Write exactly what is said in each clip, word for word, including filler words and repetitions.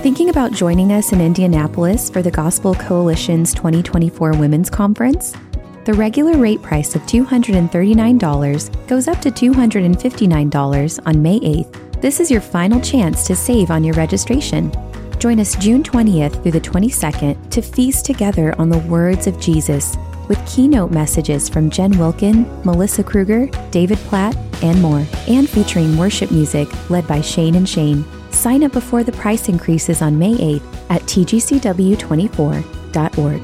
Thinking about joining us in Indianapolis for the Gospel Coalition's twenty twenty-four Women's Conference? The regular rate price of two hundred thirty-nine dollars goes up to two hundred fifty-nine dollars on May eighth. This is your final chance to save on your registration. Join us June twentieth through the twenty-second to feast together on the words of Jesus with keynote messages from Jen Wilkin, Melissa Kruger, David Platt, and more, and featuring worship music led by Shane and Shane. Sign up before the price increases on May eighth at T G C W twenty-four dot org.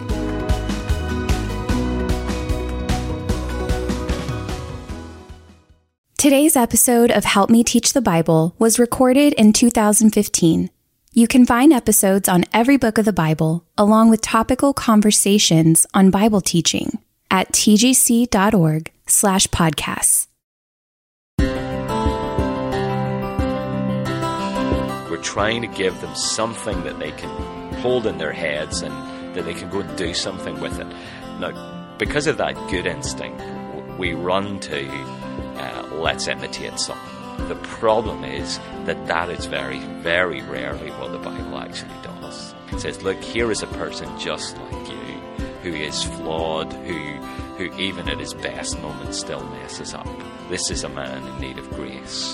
Today's episode of Help Me Teach the Bible was recorded in two thousand fifteen. You can find episodes on every book of the Bible, along with topical conversations on Bible teaching at tgc.org slash podcasts. We're trying to give them something that they can hold in their heads and that they can go and do something with it. Now, because of that good instinct, we run to uh, let's imitate someone. The problem is that that is very, very rarely what the Bible actually does. It says, look, here is a person just like you, who is flawed, who, who even at his best moments still messes up. This is a man in need of grace.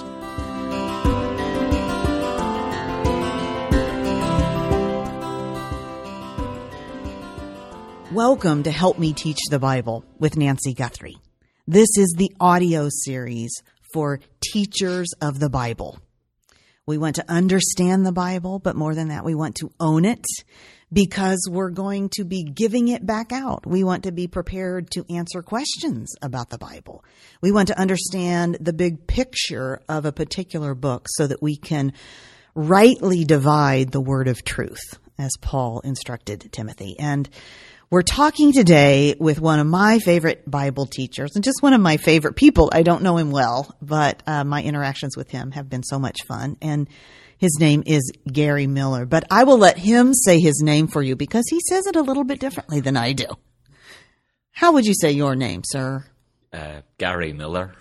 Welcome to Help Me Teach the Bible with Nancy Guthrie. This is the audio series for teachers of the Bible. We want to understand the Bible, but more than that, we want to own it because we're going to be giving it back out. We want to be prepared to answer questions about the Bible. We want to understand the big picture of a particular book so that we can rightly divide the word of truth, as Paul instructed Timothy. And we're talking today with one of my favorite Bible teachers and just one of my favorite people. I don't know him well, but uh, my interactions with him have been so much fun. And his name is Gary Miller. But I will let him say his name for you because he says it a little bit differently than I do. How would you say your name, sir? Uh, Gary Miller.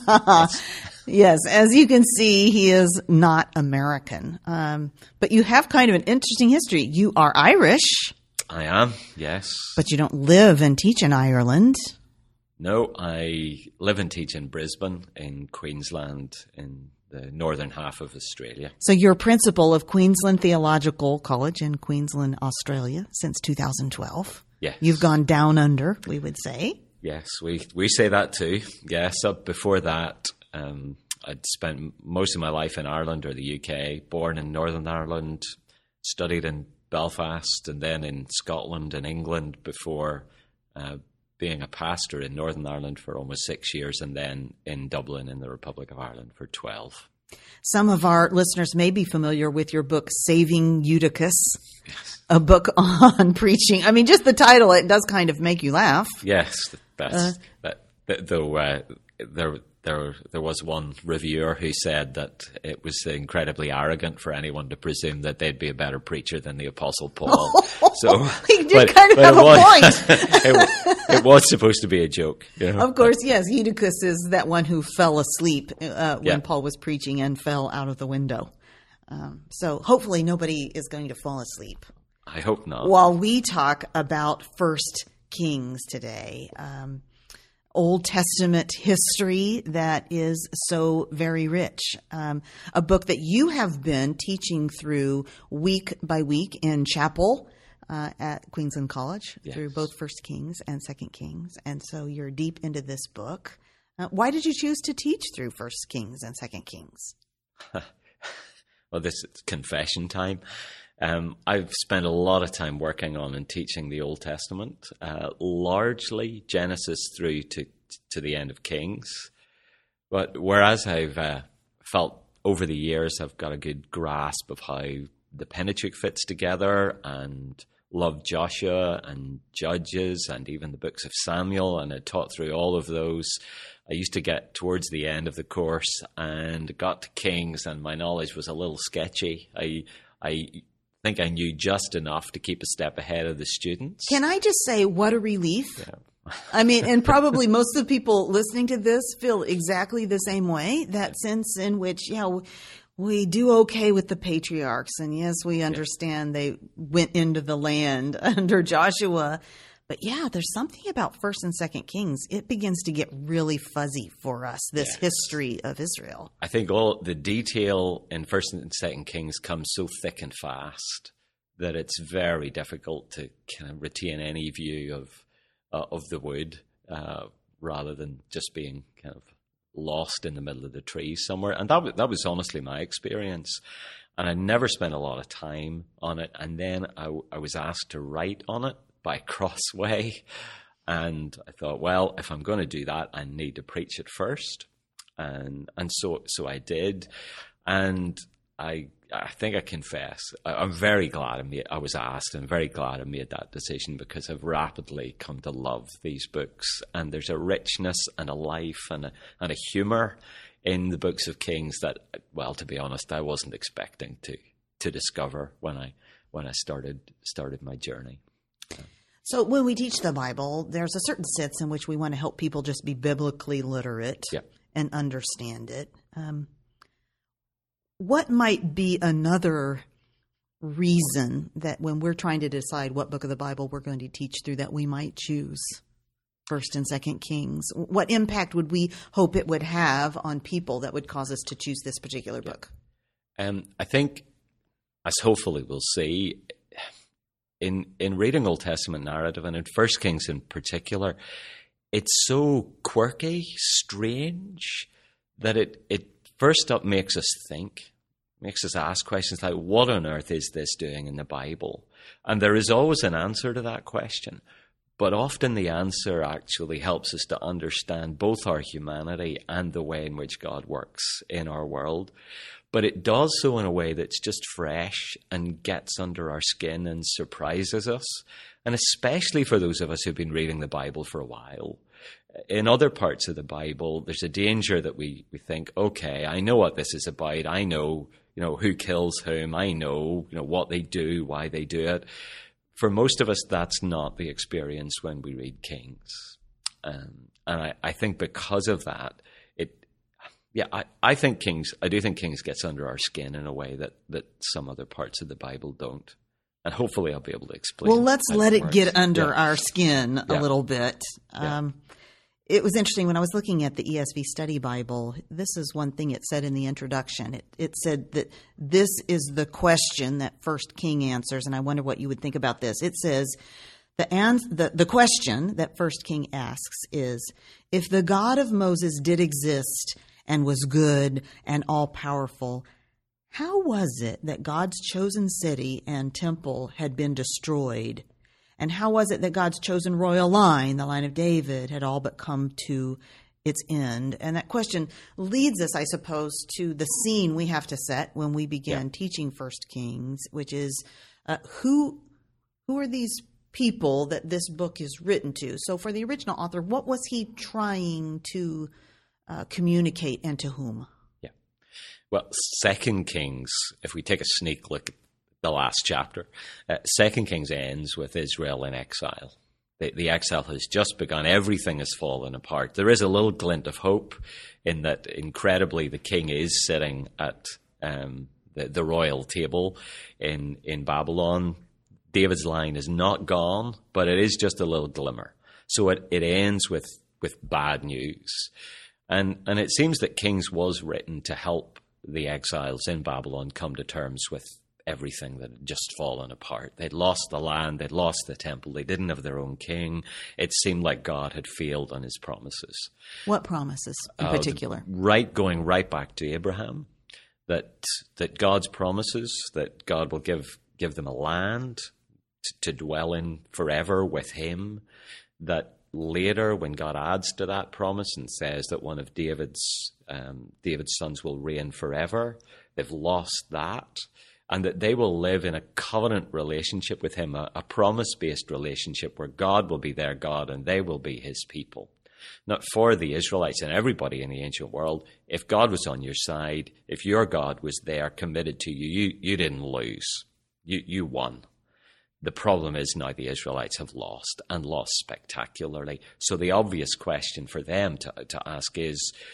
Yes, as you can see, he is not American. Um, but you have kind of an interesting history. You are Irish. I am, yes. But you don't live and teach in Ireland. No, I live and teach in Brisbane, in Queensland, in the northern half of Australia. So you're principal of Queensland Theological College in Queensland, Australia, since two thousand twelve. Yes. You've gone down under, we would say. Yes, we, we say that too. Yes, up before that, um, I'd spent most of my life in Ireland or the U K, born in Northern Ireland, studied in Belfast and then in Scotland and England before uh, being a pastor in Northern Ireland for almost six years and then in Dublin in the Republic of Ireland for twelve. Some of our listeners may be familiar with your book, Saving Eutychus, yes. A book on preaching. I mean, just the title, it does kind of make you laugh. Yes, that's, uh, that, that, though uh, there There there was one reviewer who said that it was incredibly arrogant for anyone to presume that they'd be a better preacher than the Apostle Paul. So he did but, kind of have a was, point. it, it was supposed to be a joke. You know? Of course, yes. Eutychus is that one who fell asleep uh, when yeah. Paul was preaching and fell out of the window. Um, so hopefully nobody is going to fall asleep. I hope not. While we talk about First Kings today. Um Old Testament history that is so very rich. Um, a book that you have been teaching through week by week in chapel uh, at Queensland College, yes. Through both First Kings and Second Kings. And so you're deep into this book. Uh, why did you choose to teach through First Kings and Second Kings? Well, this is confession time. Um, I've spent a lot of time working on and teaching the Old Testament, uh, largely Genesis through to to the end of Kings. But whereas I've uh, felt over the years I've got a good grasp of how the Pentateuch fits together and loved Joshua and Judges and even the books of Samuel, and I taught through all of those. I used to get towards the end of the course and got to Kings and my knowledge was a little sketchy. I I think I knew just enough to keep a step ahead of the students. Can I just say what a relief? Yeah. I mean, and probably most of the people listening to this feel exactly the same way, that sense in which, you know, we do okay with the patriarchs. And yes, we understand yeah. they went into the land under Joshua. But yeah, there's something about First and Second Kings. It begins to get really fuzzy for us, this yes. history of Israel. I think all the detail in First and Second Kings comes so thick and fast that it's very difficult to kind of retain any view of uh, of the wood uh, rather than just being kind of lost in the middle of the trees somewhere. And that, that was honestly my experience. And I never spent a lot of time on it. And then I, I was asked to write on it by Crossway. And I thought, well, if I'm going to do that, I need to preach it first. And and so so I did. And I I think I confess, I, I'm very glad I, made, I was asked, and very glad I made that decision, because I've rapidly come to love these books. And there's a richness and a life and a, and a humour in the books of Kings that, well, to be honest, I wasn't expecting to to discover when I when I started started my journey. So when we teach the Bible, there's a certain sense in which we want to help people just be biblically literate yeah. and understand it. Um, what might be another reason that when we're trying to decide what book of the Bible we're going to teach through, that we might choose First and Second Kings? What impact would we hope it would have on people that would cause us to choose this particular book? Um, I think, as hopefully we'll see, in in reading Old Testament narrative, and in First Kings in particular, it's so quirky, strange, that it, it first up makes us think, makes us ask questions like, what on earth is this doing in the Bible? And there is always an answer to that question. But often the answer actually helps us to understand both our humanity and the way in which God works in our world. But it does so in a way that's just fresh and gets under our skin and surprises us. And especially for those of us who've been reading the Bible for a while. In other parts of the Bible, there's a danger that we, we think, okay, I know what this is about. I know, you know, who kills whom. I know, you know, what they do, why they do it. For most of us, that's not the experience when we read Kings. Um, and I, I think because of that, it, yeah, I, I think Kings, I do think Kings gets under our skin in a way that, that some other parts of the Bible don't. And hopefully I'll be able to explain. Well, let's let it works. get under yeah. our skin a yeah. little bit. Yeah. Um, it was interesting when I was looking at the E S V Study Bible. This is one thing it said in the introduction. It, it said that this is the question that First King answers, and I wonder what you would think about this. It says the ans- the, the question that First King asks is, if the God of Moses did exist and was good and all-powerful, how was it that God's chosen city and temple had been destroyed? And how was it that God's chosen royal line, the line of David, had all but come to its end? And that question leads us, I suppose, to the scene we have to set when we begin yeah. teaching First Kings, which is uh, who who are these people that this book is written to? So for the original author, what was he trying to uh, communicate, and to whom? Yeah. Well, Second Kings, if we take a sneak look at the last chapter, uh, Second Kings ends with Israel in exile. The, the exile has just begun. Everything has fallen apart. There is a little glint of hope in that, incredibly, the king is sitting at um, the, the royal table in, in Babylon. David's line is not gone, but it is just a little glimmer. So it, it ends with, with bad news. And, and it seems that Kings was written to help the exiles in Babylon come to terms with everything that had just fallen apart. They'd lost the land, they'd lost the temple, they didn't have their own king. It seemed like God had failed on his promises. What promises in uh, particular? Right, going right back to Abraham, that that God's promises, that God will give give them a land to, to dwell in forever with him, that later when God adds to that promise and says that one of David's um, David's sons will reign forever, they've lost that. And that they will live in a covenant relationship with him, a, a promise-based relationship where God will be their God and they will be his people. Not for the Israelites and everybody in the ancient world. If God was on your side, if your God was there committed to you, you, you didn't lose. You, you won. The problem is now the Israelites have lost, and lost spectacularly. So the obvious question for them to, to ask is,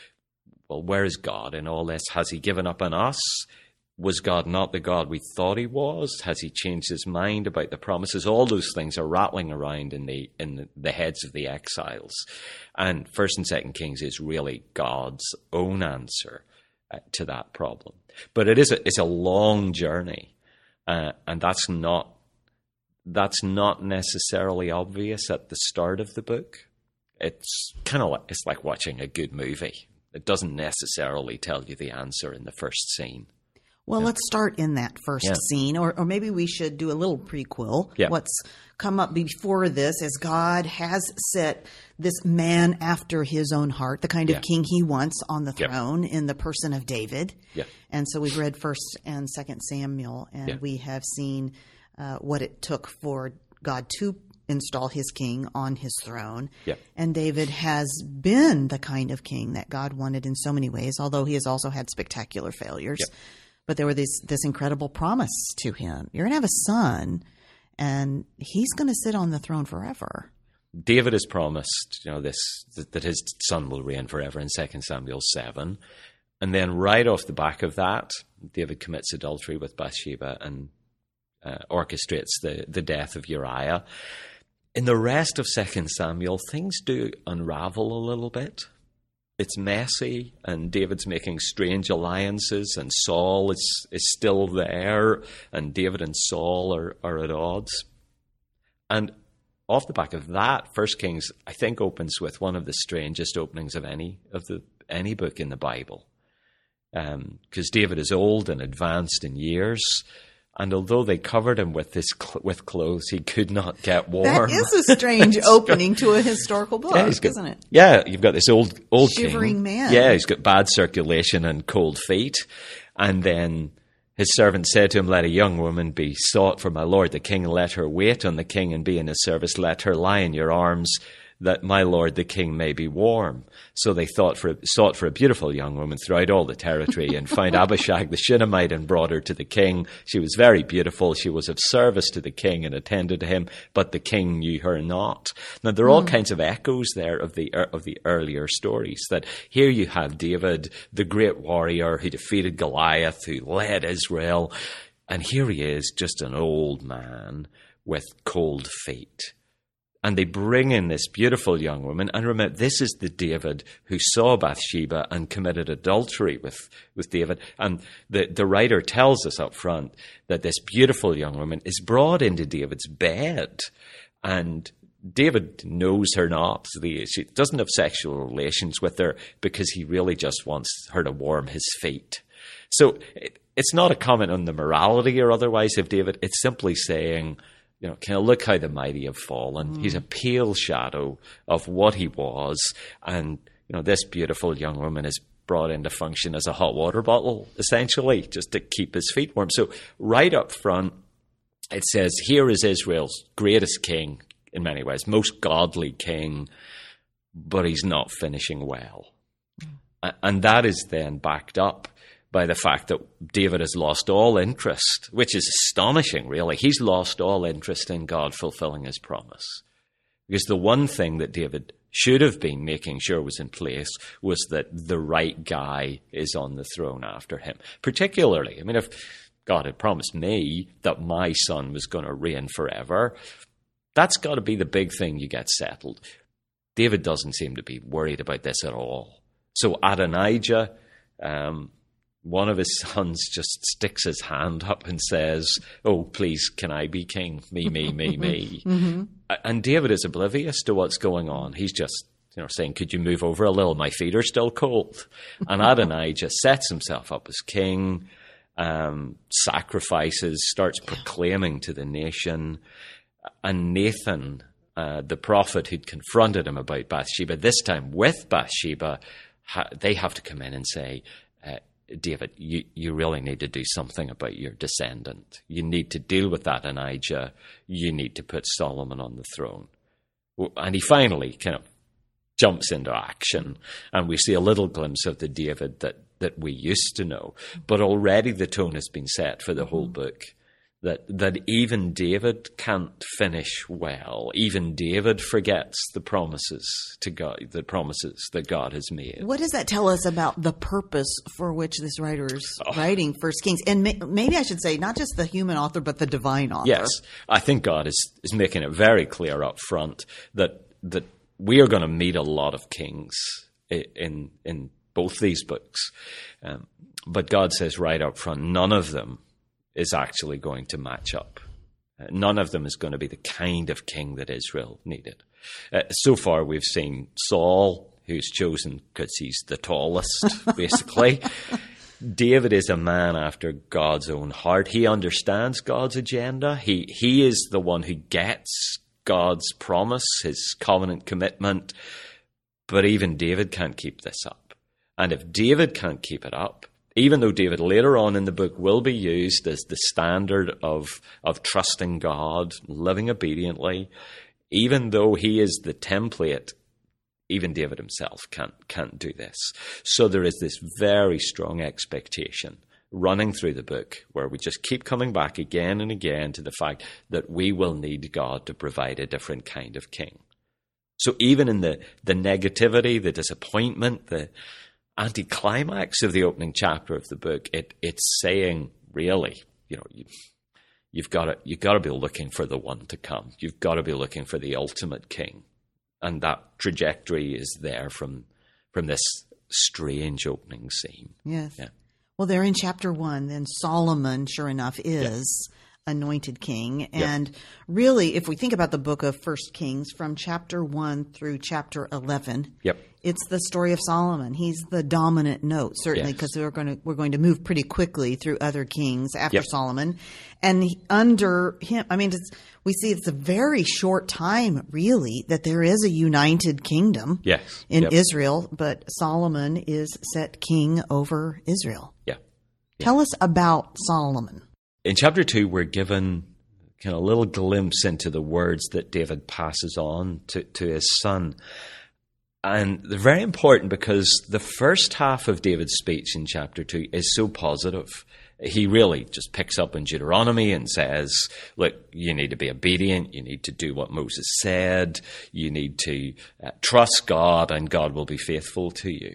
well, where is God in all this? Has he given up on us? Was God not the God we thought he was? Has he changed his mind about the promises? All those things are rattling around in the in the, the heads of the exiles. And First and Second Kings is really God's own answer uh, to that problem. But it is a, it's a long journey, uh, and that's not that's not necessarily obvious at the start of the book. It's kind of like, it's like watching a good movie. It doesn't necessarily tell you the answer in the first scene. Well, yeah. let's start in that first yeah. scene, or, or maybe we should do a little prequel. Yeah. What's come up before this, as God has set this man after his own heart, the kind of yeah. king he wants on the Yep. throne in the person of David. Yeah. And so we've read First and Second Samuel, and Yeah. we have seen uh, what it took for God to install his king on his throne. Yeah. And David has been the kind of king that God wanted in so many ways, although he has also had spectacular failures. Yep. But there was this, this incredible promise to him. You're going to have a son, and he's going to sit on the throne forever. David has promised, you know, this that, that his son will reign forever in Second Samuel seven. And then right off the back of that, David commits adultery with Bathsheba and uh, orchestrates the, the death of Uriah. In the rest of Second Samuel, things do unravel a little bit. It's messy, and David's making strange alliances, and Saul is, is still there, and David and Saul are, are at odds. And off the back of that, First Kings, I think, opens with one of the strangest openings of any of the any book in the Bible. Because um, David is old and advanced in years, and although they covered him with this cl- with clothes, he could not get warm. That is a strange opening to a historical book, yeah, got, isn't it? Yeah, you've got this old old shivering king. man. Yeah, he's got bad circulation and cold feet, and then his servant said to him, "Let a young woman be sought for my lord the king, and let her wait on the king and be in his service. Let her lie in your arms, that my lord the king may be warm." So they thought for, sought for a beautiful young woman throughout all the territory, and found Abishag the Shunammite and brought her to the king. She was very beautiful. She was of service to the king and attended to him, but the king knew her not. Now, there are all mm. kinds of echoes there of the of the earlier stories, that here you have David, the great warrior who defeated Goliath, who led Israel, and here he is, just an old man with cold feet. And they bring in this beautiful young woman. And remember, this is the David who saw Bathsheba and committed adultery with, with David. And the, the writer tells us up front that this beautiful young woman is brought into David's bed. And David knows her not. She doesn't have sexual relations with her because he really just wants her to warm his feet. So it, it's not a comment on the morality or otherwise of David. It's simply saying, you know, kind of look how the mighty have fallen. Mm. He's a pale shadow of what he was. And, you know, this beautiful young woman is brought into function as a hot water bottle, essentially, just to keep his feet warm. So right up front, it says, here is Israel's greatest king, in many ways, most godly king, but he's not finishing well. Mm. And that is then backed up by the fact that David has lost all interest, which is astonishing, really. He's lost all interest in God fulfilling his promise. Because the one thing that David should have been making sure was in place was that the right guy is on the throne after him. Particularly, I mean, if God had promised me that my son was going to reign forever, that's got to be the big thing you get settled. David doesn't seem to be worried about this at all. So Adonijah, um, one of his sons, just sticks his hand up and says, "Oh, please, can I be king? Me, me, me, me." Mm-hmm. And David is oblivious to what's going on. He's just, you know, saying, "Could you move over a little? My feet are still cold." And Adonijah sets himself up as king, um, sacrifices, starts proclaiming to the nation. And Nathan, uh, the prophet who'd confronted him about Bathsheba, this time with Bathsheba, ha- they have to come in and say, uh, David, you, you really need to do something about your descendant. You need to deal with that, Adonijah. You need to put Solomon on the throne. And he finally kind of jumps into action, and we see a little glimpse of the David that, that we used to know. But already the tone has been set for the whole book, That that even David can't finish well. Even David forgets the promises to God, the promises that God has made. What does that tell us about the purpose for which this writer is Oh. writing First Kings? And may, maybe I should say not just the human author, but the divine author. Yes, I think God is, is making it very clear up front that that we are going to meet a lot of kings in in both these books. Um, but God says right up front, none of them is actually going to match up. Uh, none of them is going to be the kind of king that Israel needed. Uh, so far, we've seen Saul, who's chosen because he's the tallest, basically. David is a man after God's own heart. He understands God's agenda. He he is the one who gets God's promise, his covenant commitment. But even David can't keep this up. And if David can't keep it up, even though David later on in the book will be used as the standard of, of trusting God, living obediently, even though he is the template, even David himself can't, can't do this. So there is this very strong expectation running through the book where we just keep coming back again and again to the fact that we will need God to provide a different kind of king. So even in the, the negativity, the disappointment, the anticlimax of the opening chapter of the book, it it's saying, really, you know, you, you've got to you've got to be looking for the one to come. You've got to be looking for the ultimate king, and that trajectory is there from from this strange opening scene. Yes. Yeah. Well, they're in chapter one. Then Solomon, sure enough, is yeah. anointed king, and yeah. really, if we think about the book of First Kings, from chapter one through chapter eleven. Yep. It's the story of Solomon. He's the dominant note, certainly, because yes. we're going to we're going to move pretty quickly through other kings after yep. Solomon, and he, under him, I mean, it's, we see it's a very short time, really, that there is a united kingdom yes. in yep. Israel, but Solomon is set king over Israel. Yeah. yeah. Tell us about Solomon. In chapter two, we're given kind of a little glimpse into the words that David passes on to, to his son. And they're very important because the first half of David's speech in chapter two is so positive. He really just picks up in Deuteronomy and says, look, you need to be obedient. You need to do what Moses said. You need to uh, trust God, and God will be faithful to you.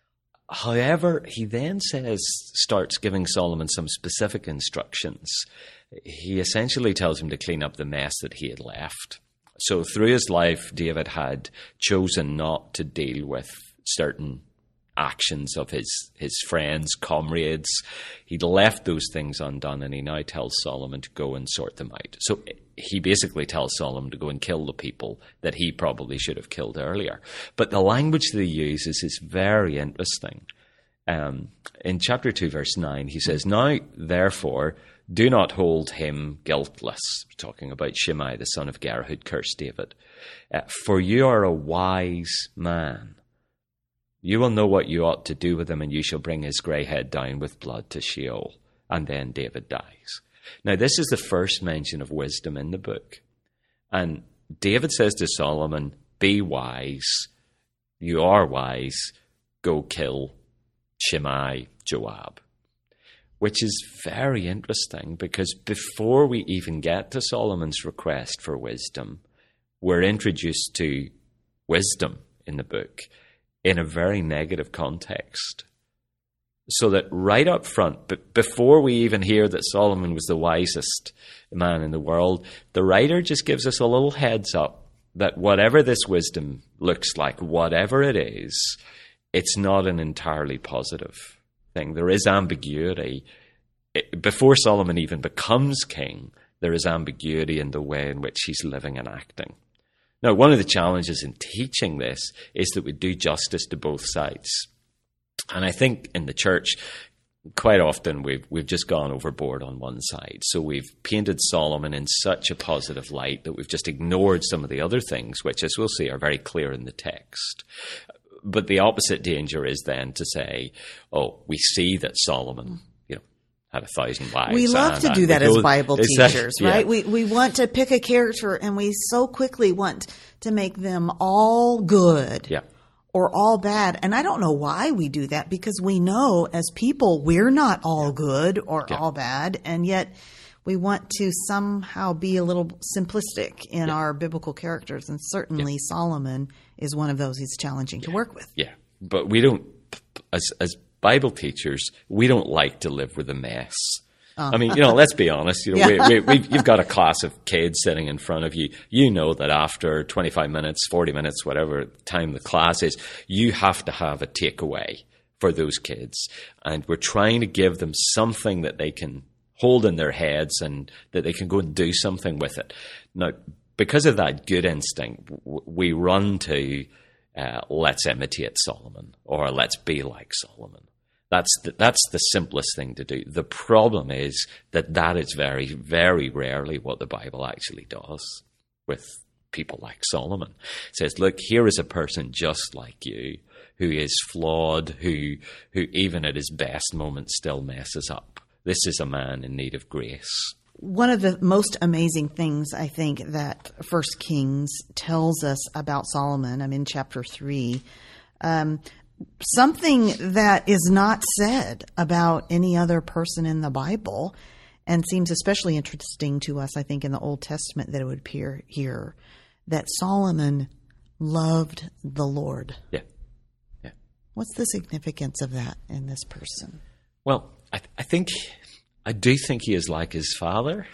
However, he then says, starts giving Solomon some specific instructions. He essentially tells him to clean up the mess that he had left. So through his life, David had chosen not to deal with certain actions of his, his friends, comrades. He'd left those things undone, and he now tells Solomon to go and sort them out. So he basically tells Solomon to go and kill the people that he probably should have killed earlier. But the language that he uses is very interesting. Um, in chapter two, verse nine, he says, now, therefore, do not hold him guiltless. Talking about Shimei, the son of Gera, who'd cursed David. Uh, for you are a wise man. You will know what you ought to do with him, and you shall bring his grey head down with blood to Sheol. And then David dies. Now, this is the first mention of wisdom in the book. And David says to Solomon, be wise. You are wise. Go kill Shimei, Joab. Which is very interesting, because before we even get to Solomon's request for wisdom, we're introduced to wisdom in the book in a very negative context. So that right up front, b- before we even hear that Solomon was the wisest man in the world, the writer just gives us a little heads up that whatever this wisdom looks like, whatever it is, it's not an entirely positive thing. There is ambiguity. It, before Solomon even becomes king, there is ambiguity in the way in which he's living and acting. Now, one of the challenges in teaching this is that we do justice to both sides. And I think in the church, quite often we've we've just gone overboard on one side. So we've painted Solomon in such a positive light that we've just ignored some of the other things, which, as we'll see, are very clear in the text. But the opposite danger is then to say, oh, we see that Solomon, you know, had a thousand wives. We love and, to do that as Bible teachers, that, yeah. right? We we want to pick a character, and we so quickly want to make them all good. Yeah. Or all bad. And I don't know why we do that, because we know as people we're not all good or yeah. all bad. And yet we want to somehow be a little simplistic in yeah. our biblical characters, and certainly yeah. Solomon is one of those he's challenging yeah. to work with. Yeah, but we don't, as as Bible teachers, we don't like to live with a mess. Oh. I mean, you know, let's be honest. You know, yeah. we, we, we've, you've got a class of kids sitting in front of you. You know that after twenty-five minutes, forty minutes, whatever time the class is, you have to have a takeaway for those kids. And we're trying to give them something that they can hold in their heads and that they can go and do something with it. Now, because of that good instinct, we run to uh, let's imitate Solomon or let's be like Solomon. That's the, that's the simplest thing to do. The problem is that that is very, very rarely what the Bible actually does with people like Solomon. It says, look, here is a person just like you who is flawed, who who even at his best moments still messes up. This is a man in need of grace. One of the most amazing things, I think, that First Kings tells us about Solomon, I'm in chapter three, um, something that is not said about any other person in the Bible, and seems especially interesting to us, I think, in the Old Testament that it would appear here, that Solomon loved the Lord. Yeah. Yeah. What's the significance of that in this person? Well, I, I think, I do think he is like his father.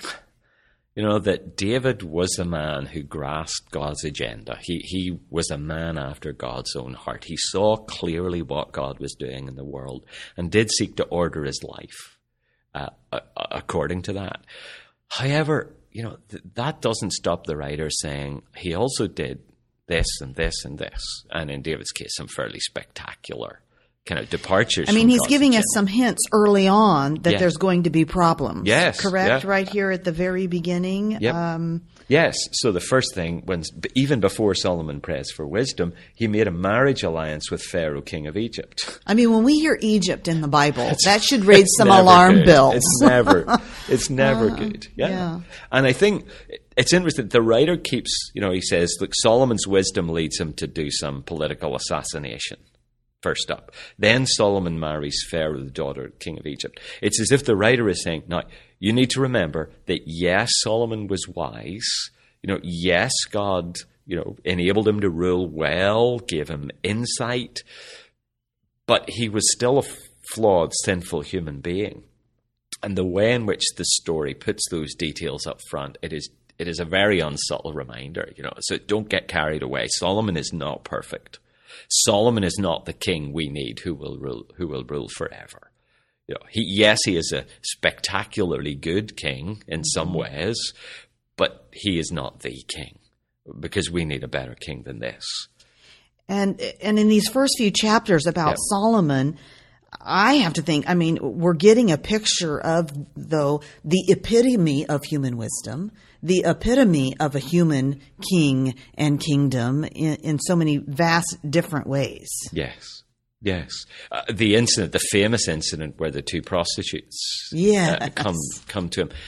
You know, that David was a man who grasped God's agenda. He he was a man after God's own heart. He saw clearly what God was doing in the world and did seek to order his life uh, uh, according to that. However, you know, th- that doesn't stop the writer saying he also did this and this and this. And in David's case, some fairly spectacular kind of departures. I mean, he's God's giving agenda. us some hints early on that yeah. there's going to be problems. Yes. Correct? Yeah. Right here at the very beginning. Yep. Um, yes. So the first thing, when even before Solomon prays for wisdom, he made a marriage alliance with Pharaoh, king of Egypt. I mean, when we hear Egypt in the Bible, it's, that should raise some never alarm good. bells. It's never, it's never uh, good. Yeah. yeah. And I think it's interesting. The writer keeps, you know, he says, look, Solomon's wisdom leads him to do some political assassination. First up. Then Solomon marries Pharaoh, the daughter, king of Egypt. It's as if the writer is saying, now, you need to remember that yes, Solomon was wise. You know, yes, God, you know, enabled him to rule well, gave him insight, but he was still a flawed, sinful human being. And the way in which the story puts those details up front, it is it is a very unsubtle reminder, you know, so don't get carried away. Solomon is not perfect. Solomon is not the king we need who will rule who will rule forever. You know, he yes, he is a spectacularly good king in some ways, but he is not the king, because we need a better king than this. And and in these first few chapters about yep. Solomon, I have to think, I mean, we're getting a picture of, though, the epitome of human wisdom, the epitome of a human king and kingdom in, in so many vast different ways. Yes. Yes. Uh, the incident, the famous incident where the two prostitutes yes. uh, come come to him.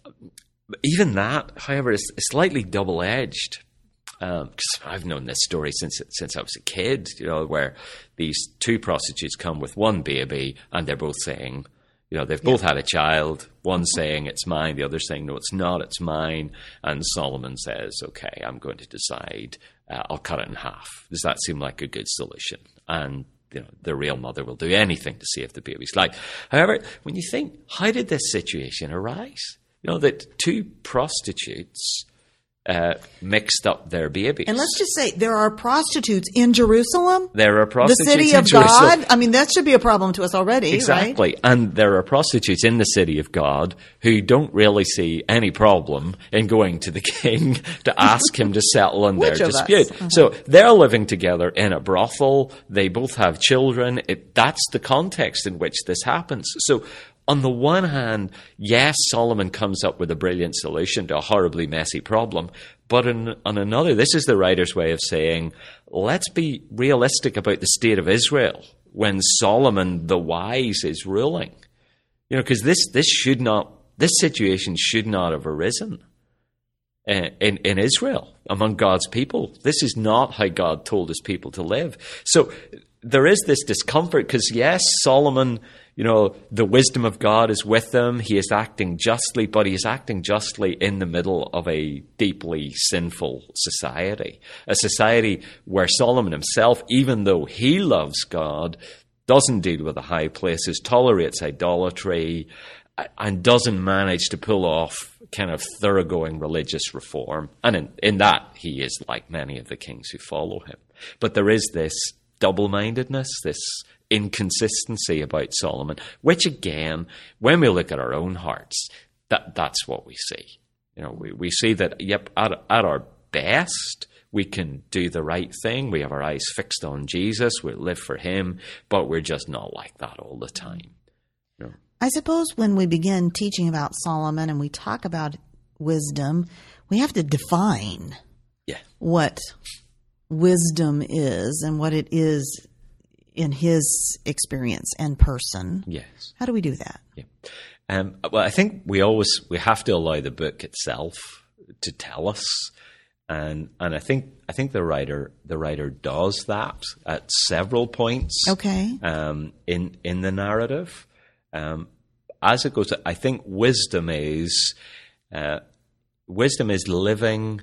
Even that, however, is, is slightly double-edged. Um, 'cause I've known this story since since I was a kid, you know, where these two prostitutes come with one baby and they're both saying, you know, they've both yeah. had a child. One's saying it's mine, the other's saying no, it's not, it's mine. And Solomon says, okay, I'm going to decide. Uh, I'll cut it in half. Does that seem like a good solution? And you know, the real mother will do anything to save the baby's life. However, when you think, how did this situation arise? You know, that two prostitutes Uh, mixed up their babies. And let's just say there are prostitutes in Jerusalem. There are prostitutes the city in of Jerusalem. God. I mean, that should be a problem to us already, exactly. Right? And there are prostitutes in the city of God who don't really see any problem in going to the king to ask him to settle on their dispute. Uh-huh. So they're living together in a brothel. They both have children. It, that's the context in which this happens. So on the one hand, yes, Solomon comes up with a brilliant solution to a horribly messy problem. But on, on another, this is the writer's way of saying, let's be realistic about the state of Israel when Solomon the wise is ruling. You know, because this, this should not, this situation should not have arisen in, in, in Israel among God's people. This is not how God told his people to live. So there is this discomfort because, yes, Solomon, you know, the wisdom of God is with him. He is acting justly, but he is acting justly in the middle of a deeply sinful society. A society where Solomon himself, even though he loves God, doesn't deal with the high places, tolerates idolatry, and doesn't manage to pull off kind of thoroughgoing religious reform. And in, in that, he is like many of the kings who follow him. But there is this double-mindedness, this inconsistency about Solomon, which again, when we look at our own hearts, that that's what we see. You know, we, we see that, yep, at, at our best, we can do the right thing. We have our eyes fixed on Jesus. We live for him, but we're just not like that all the time. You know? I suppose when we begin teaching about Solomon and we talk about wisdom, we have to define yeah. what wisdom is and what it is in his experience and person. Yes. How do we do that? Yeah. Um, well, I think we always, we have to allow the book itself to tell us. And, and I think, I think the writer, the writer does that at several points. Okay. Um, in, in the narrative. Um, as it goes, I think wisdom is, uh, wisdom is living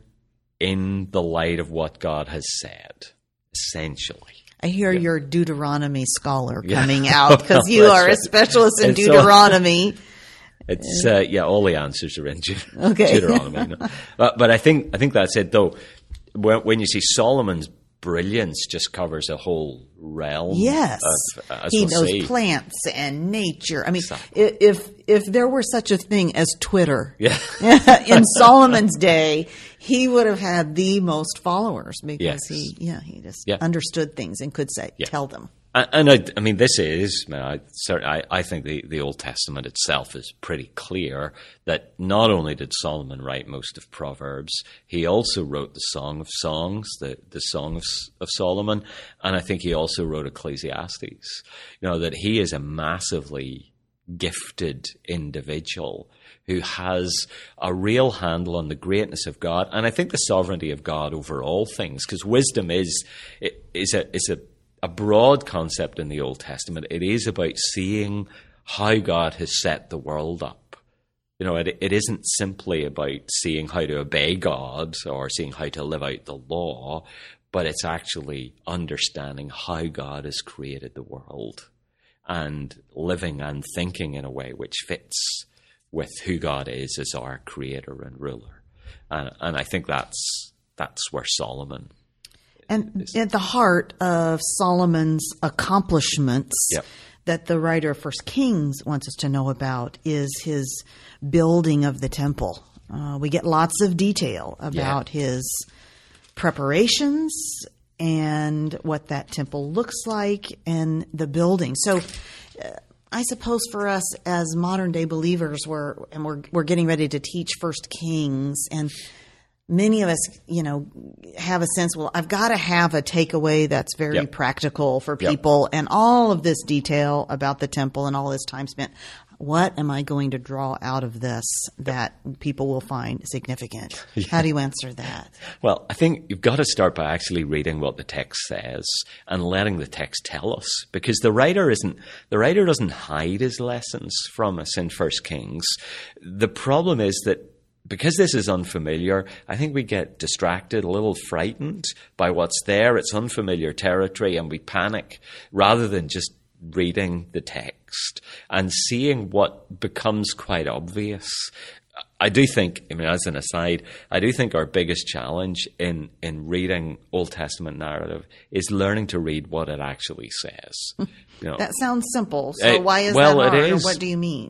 in the light of what God has said, essentially. I hear yeah. your Deuteronomy scholar yeah. coming out because you are right. a specialist in it's Deuteronomy. All, it's uh, yeah, all the answers are in Deut- okay. Deuteronomy. No. But, but I think I think that's it. Though, when, when you see Solomon's brilliance, just covers a whole realm. Yes, of, uh, he we'll knows see. plants and nature. I mean, exactly. if if there were such a thing as Twitter, yeah. in Solomon's day, he would have had the most followers because yes. he, yeah, he just yeah. understood things and could say, yeah. tell them. And I, I mean, this is, I, I, I think the, the Old Testament itself is pretty clear that not only did Solomon write most of Proverbs, he also wrote the Song of Songs, the, the Song of, of Solomon, and I think he also wrote Ecclesiastes. You know, that he is a massively gifted individual who has a real handle on the greatness of God, and I think the sovereignty of God over all things, because wisdom is, is a, is a, a broad concept in the Old Testament. It is about seeing how God has set the world up. You know, it, it isn't simply about seeing how to obey God or seeing how to live out the law, but it's actually understanding how God has created the world and living and thinking in a way which fits with who God is as our creator and ruler. And, and I think that's that's where Solomon And is. at the heart of Solomon's accomplishments Yep. that the writer of First Kings wants us to know about is his building of the temple. Uh, we get lots of detail about Yeah. his preparations and what that temple looks like and the building. So uh, I suppose for us as modern day believers, we're, and we're, we're getting ready to teach First Kings, and many of us, you know, have a sense, well, I've got to have a takeaway that's very Yep. practical for Yep. people, and all of this detail about the temple and all this time spent. What am I going to draw out of this that people will find significant? Yeah. How do you answer that? Well, I think you've got to start by actually reading what the text says and letting the text tell us, because the writer isn't the writer doesn't hide his lessons from us in First Kings. The problem is that because this is unfamiliar, I think we get distracted, a little frightened by what's there. It's unfamiliar territory, and we panic rather than just reading the text and seeing what becomes quite obvious. I do think, I mean, as an aside, I do think our biggest challenge in, in reading Old Testament narrative is learning to read what it actually says. You know, That sounds simple. So Uh, why is well, that hard? it Or is. what do you mean?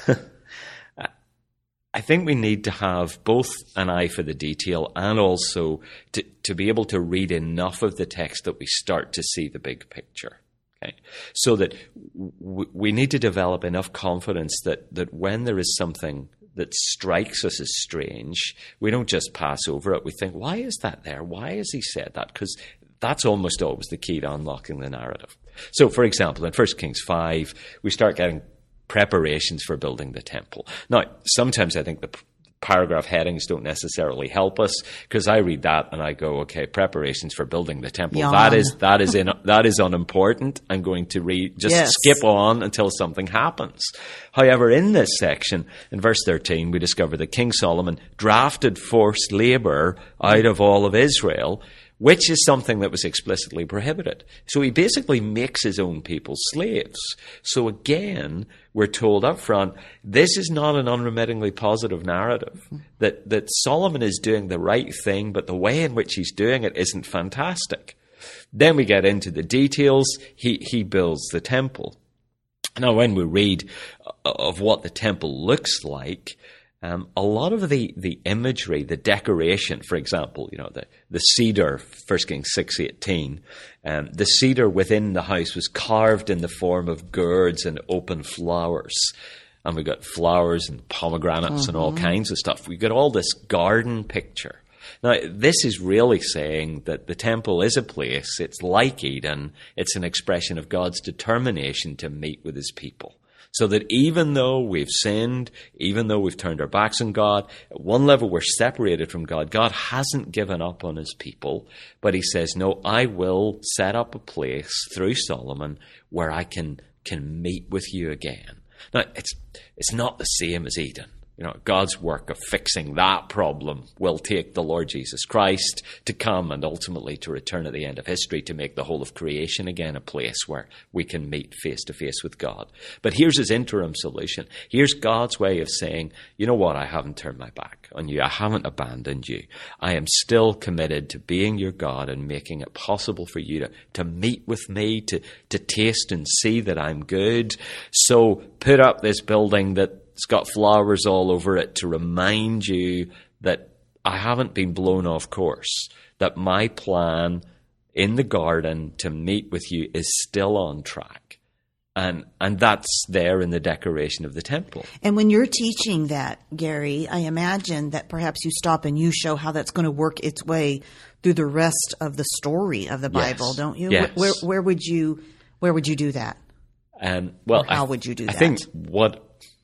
I think we need to have both an eye for the detail and also to, to be able to read enough of the text that we start to see the big picture. Okay? So that w- we need to develop enough confidence that, that when there is something that strikes us as strange, we don't just pass over it. We think, why is that there? Why has he said that? Because that's almost always the key to unlocking the narrative. So, for example, in First Kings five, we start getting preparations for building the temple. Now, sometimes I think the paragraph headings don't necessarily help us, because I read that and I go, okay, preparations for building the temple. Yawn. That is that is in, that is unimportant. I'm going to read just Yes. skip on until something happens. However, in this section, in verse thirteen, we discover that King Solomon drafted forced labor out of all of Israel, which is something that was explicitly prohibited. So he basically makes his own people slaves. So again, we're told up front, this is not an unremittingly positive narrative, that, that Solomon is doing the right thing, but the way in which he's doing it isn't fantastic. Then we get into the details. He, he builds the temple. Now, when we read of what the temple looks like, Um, a lot of the, the imagery, the decoration, for example, you know, the, the cedar, First Kings six eighteen, um, the cedar within the house was carved in the form of gourds and open flowers. And we got flowers and pomegranates mm-hmm. and all kinds of stuff. We got all this garden picture. Now, this is really saying that the temple is a place, it's like Eden, it's an expression of God's determination to meet with his people. So that even though we've sinned, even though we've turned our backs on God, at one level we're separated from God. God hasn't given up on his people, but he says, no, I will set up a place through Solomon where I can can meet with you again. Now, it's it's not the same as Eden. You know, God's work of fixing that problem will take the Lord Jesus Christ to come and ultimately to return at the end of history to make the whole of creation again a place where we can meet face to face with God. But here's his interim solution. Here's God's way of saying, you know what, I haven't turned my back on you. I haven't abandoned you. I am still committed to being your God and making it possible for you to, to meet with me, to, to taste and see that I'm good. So put up this building that it's got flowers all over it to remind you that I haven't been blown off course, that my plan in the garden to meet with you is still on track. And and that's there in the decoration of the temple. And when you're teaching that, Gary, I imagine that perhaps you stop and you show how that's going to work its way through the rest of the story of the Bible, yes. don't you? Yes. Where, where would you where would you do that? Um, well, or how I, would you do I that? I think what...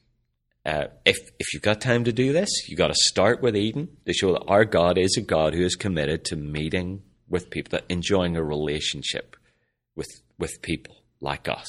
Uh, if if you've got time to do this, you got to start with Eden to show that our God is a God who is committed to meeting with people, that enjoying a relationship with with people like us,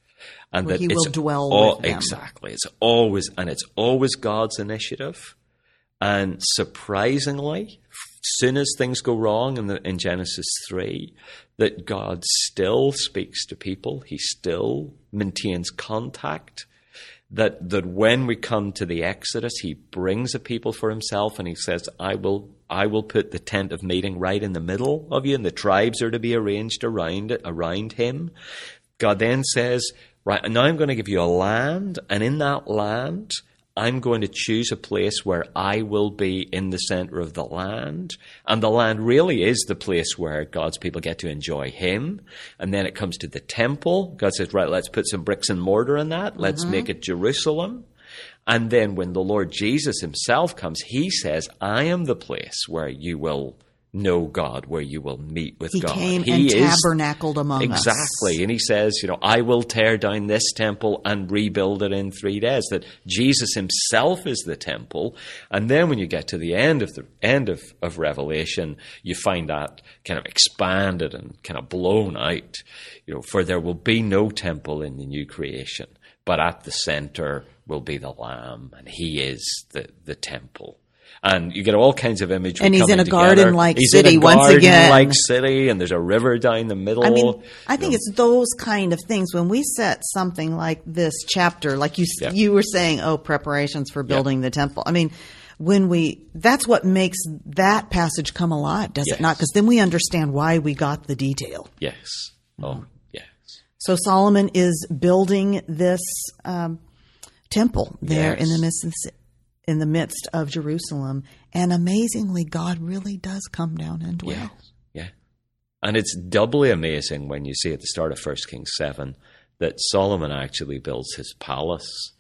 and Where that he it's will dwell all, with them. Exactly, it's always and it's always God's initiative. And surprisingly, soon as things go wrong in, the, in Genesis three, that God still speaks to people. He still maintains contact. That that when we come to the Exodus, he brings a people for himself, and he says, I will I will put the tent of meeting right in the middle of you, and the tribes are to be arranged around it, around him. God then says, right, now I'm going to give you a land, and in that land, I'm going to choose a place where I will be in the center of the land. And the land really is the place where God's people get to enjoy him. And then it comes to the temple. God says, right, let's put some bricks and mortar in that. Let's mm-hmm. make it Jerusalem. And then when the Lord Jesus himself comes, he says, I am the place where you will know God, where you will meet with he God. Came he and is tabernacled among exactly. us. Exactly. And he says, you know, I will tear down this temple and rebuild it in three days. That Jesus himself is the temple. And then when you get to the end of the end of, of Revelation, you find that kind of expanded and kind of blown out. You know, for there will be no temple in the new creation, but at the center will be the Lamb, and he is the, the temple. And you get all kinds of imagery. And he's in a together. garden-like he's city in a once again. Garden-like city, and there's a river down the middle. I mean, I think you know. it's those kind of things. When we set something like this chapter, like you Yeah. you were saying, oh, preparations for building yeah. the temple. I mean, when we that's what makes that passage come alive, does yes. it not? Because then we understand why we got the detail. Yes. Oh, yes. So Solomon is building this um, temple there Yes. in the midst of the in the midst of Jerusalem. And amazingly, God really does come down and dwell. Yeah, yeah. And it's doubly amazing when you see at the start of First Kings seven that Solomon actually builds his palace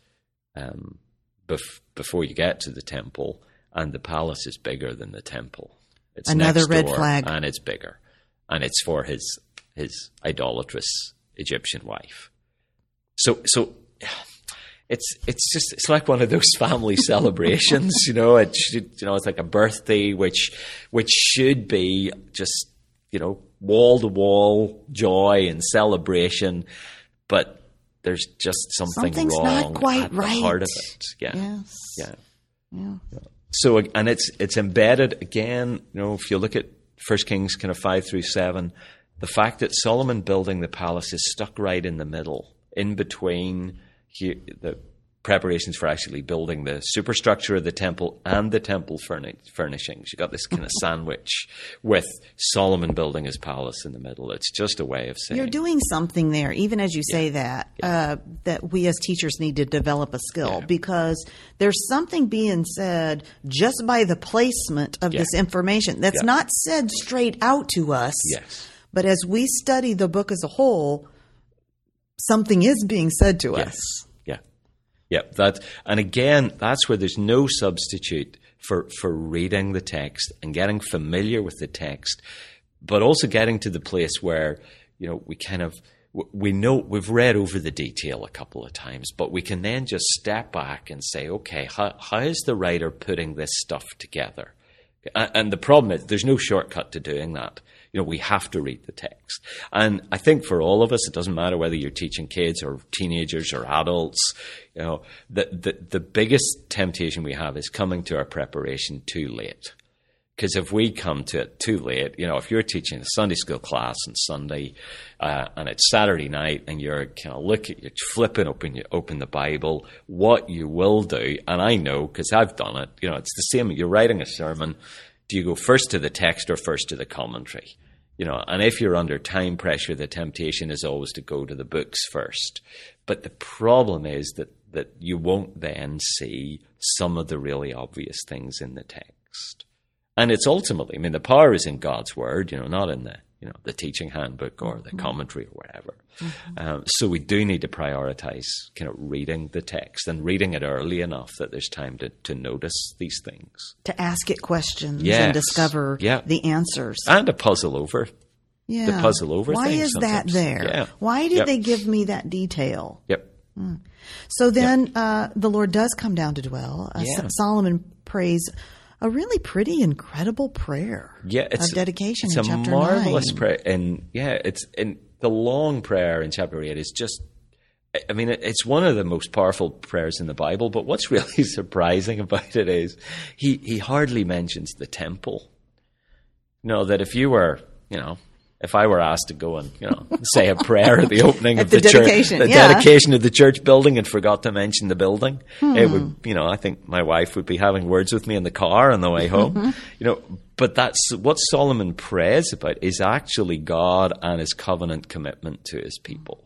um, bef- before you get to the temple, and the palace is bigger than the temple. It's another next red door, flag. and it's bigger. And it's for his his idolatrous Egyptian wife. So, so it's it's just it's like one of those family celebrations, you know. It should, you know, it's like a birthday, which which should be just, you know, wall to wall joy and celebration, but there's just something Something's wrong not quite at right. the heart of it. Yeah, Yes. yeah. Yeah. So, and it's it's embedded again. You know, if you look at First Kings kind of five through seven, the fact that Solomon building the palace is stuck right in the middle, in between he, the preparations for actually building the superstructure of the temple and the temple furni- furnishings. You got this kind of sandwich with Solomon building his palace in the middle. It's just a way of saying You're doing something there, even as you say Yeah. that, Yeah. uh, that we as teachers need to develop a skill Yeah. because there's something being said just by the placement of Yeah. this information that's Yeah. not said straight out to us. yes. But as we study the book as a whole, something is being said to Yes. us. Yeah. Yeah. That, and again, that's where there's no substitute for, for reading the text and getting familiar with the text, but also getting to the place where, you know, we kind of, we know we've read over the detail a couple of times, but we can then just step back and say, okay, how, how is the writer putting this stuff together? And, and the problem is there's no shortcut to doing that. You know, we have to read the text. And I think for all of us, it doesn't matter whether you're teaching kids or teenagers or adults, you know, the, the, the biggest temptation we have is coming to our preparation too late. Because if we come to it too late, you know, if you're teaching a Sunday school class on Sunday uh, and it's Saturday night and you're kind of looking, you're flipping open, you open the Bible, what you will do, and I know because I've done it, you know, it's the same. You're writing a sermon. Do you go first to the text or first to the commentary? You know, and if you're under time pressure, the temptation is always to go to the books first. But the problem is that, that you won't then see some of the really obvious things in the text. And it's ultimately, I mean, the power is in God's word, you know, not in the, you know, the teaching handbook or the commentary or whatever. Mm-hmm. Um, so we do need to prioritize kind of reading the text and reading it early enough that there's time to, to notice these things. To ask it questions Yes. and discover Yeah. the answers. And to puzzle over. Yeah. To puzzle over Why things is sometimes. that there? Yeah. Why did Yep. they give me that detail? Yep. So then uh, the Lord does come down to dwell. Uh, Yeah. S- Solomon prays a really pretty, incredible prayer Yeah, it's of dedication It's in a chapter marvelous nine. prayer, and yeah, it's and the long prayer in chapter eight is just. I mean, it- it's one of the most powerful prayers in the Bible. But what's really surprising about it is he he hardly mentions the temple. You know, that if you were, you know, if I were asked to go and, you know, say a prayer at the opening At of the the, church, dedication, the yeah. dedication of the church building, and forgot to mention the building, it would, you know, I think my wife would be having words with me in the car on the way home, you know. But that's what Solomon prays about is actually God and his covenant commitment to his people,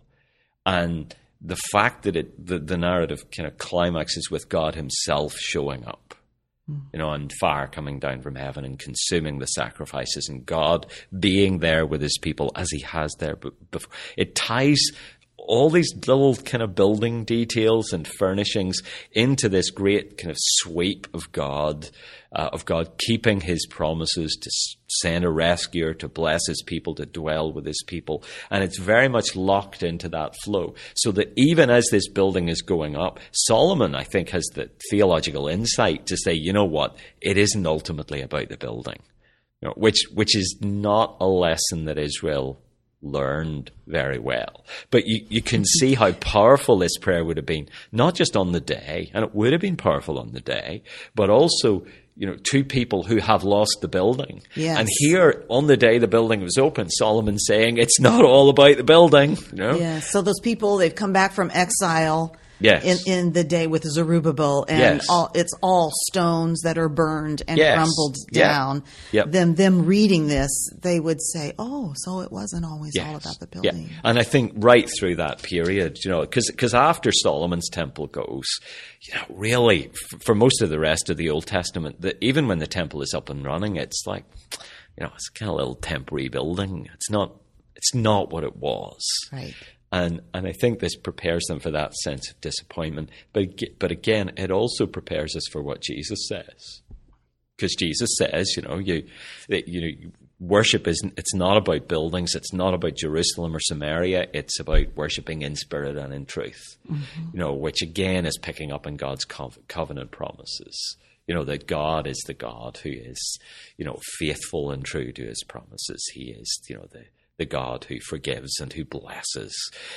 and the fact that it the, the narrative kind of climaxes with God himself showing up. You know, and fire coming down from heaven and consuming the sacrifices, and God being there with his people as he has there before. It ties all these little kind of building details and furnishings into this great kind of sweep of God, uh, of God keeping his promises to send a rescuer, to bless his people, to dwell with his people. And it's very much locked into that flow. So that even as this building is going up, Solomon, I think, has the theological insight to say, you know what, it isn't ultimately about the building, you know, which which is not a lesson that Israel learned very well. But you, you can see how powerful this prayer would have been, not just on the day, and it would have been powerful on the day, but also, you know, to people who have lost the building. Yes. And here, on the day the building was open, Solomon saying, it's not all about the building. You know? Yeah. So those people, they've come back from exile. Yes. In, in the day with Zerubbabel, and Yes. all, it's all stones that are burned and Yes. crumbled Yeah. down. Yep. Them them reading this, they would say, "Oh, so it wasn't always all Yes. about the Yeah. building." And I think right through that period, you know, because after Solomon's temple goes, you know, really, f- for most of the rest of the Old Testament, the, even when the temple is up and running, it's like, you know, it's kind of a little temporary building. It's not, it's not what it was. Right. And and I think this prepares them for that sense of disappointment. But ag- but again, it also prepares us for what Jesus says, because Jesus says, you know, you that, you know, worship isn't, it's not about buildings, it's not about Jerusalem or Samaria, it's about worshiping in spirit and in truth. Mm-hmm. You know, which again is picking up on God's covenant promises. You know, that God is the God who is, you know, faithful and true to his promises. He is, you know, the, the God who forgives and who blesses.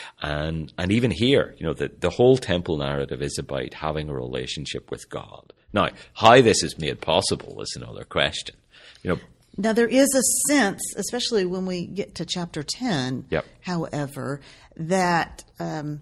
And and even here, you know, the, the whole temple narrative is about having a relationship with God. Now, how this is made possible is another question. You know, now, there is a sense, especially when we get to chapter ten, yep. however, that um,